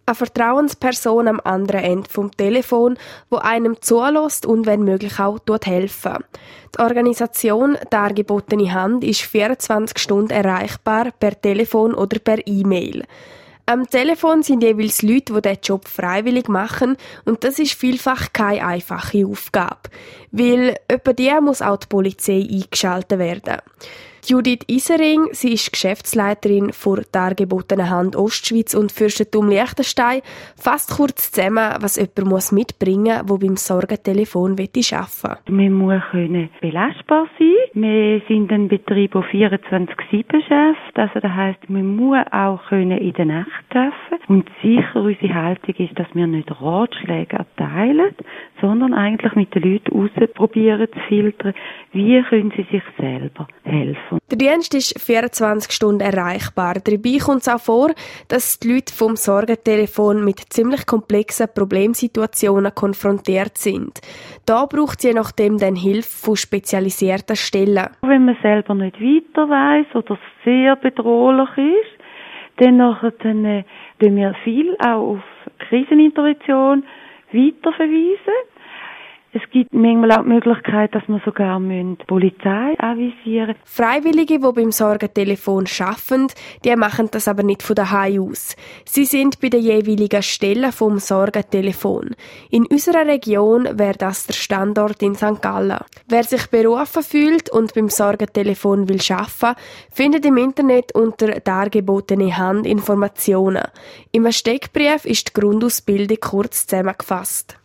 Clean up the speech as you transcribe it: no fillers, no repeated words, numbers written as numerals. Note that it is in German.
Eine Vertrauensperson am anderen Ende vom Telefon, wo einem zulässt und wenn möglich auch helfen. Die Organisation «Dargebotene Hand» ist 24 Stunden erreichbar per Telefon oder per E-Mail. Am Telefon sind jeweils Leute, die diesen Job freiwillig machen und das ist vielfach keine einfache Aufgabe, weil etwa die muss auch die Polizei eingeschaltet werden. Judith Isering, sie ist Geschäftsleiterin für «Dargebotene Hand Ostschweiz» und Fürstentum Liechtenstein, fasst kurz zusammen, was jemand mitbringen muss, der beim Sorgentelefon arbeiten will. Man muss belastbar sein. Wir sind ein Betrieb, der 24/7 schafft. Also das heisst, man muss auch in der Nacht arbeiten. Und sicher unsere Haltung ist, dass wir nicht Ratschläge erteilen, sondern eigentlich mit den Leuten ausprobieren zu filtern, wie können sie sich selber helfen. Der Dienst ist 24 Stunden erreichbar. Dabei kommt es auch vor, dass die Leute vom Sorgentelefon mit ziemlich komplexen Problemsituationen konfrontiert sind. Da braucht es je nachdem dann Hilfe von spezialisierten Stellen. Wenn man selber nicht weiter weiss oder sehr bedrohlich ist, dann tun wir viel auch auf Krisenintervention weiterverweisen. Es gibt manchmal auch die Möglichkeit, dass wir sogar die Polizei avisieren. Freiwillige, die beim Sorgentelefon arbeiten, die machen das aber nicht von daheim aus. Sie sind bei den jeweiligen Stellen vom Sorgentelefon. In unserer Region wäre das der Standort in St. Gallen. Wer sich berufen fühlt und beim Sorgentelefon will arbeiten, findet im Internet unter «Dargebotene Hand» Informationen. Im Steckbrief ist die Grundausbildung kurz zusammengefasst.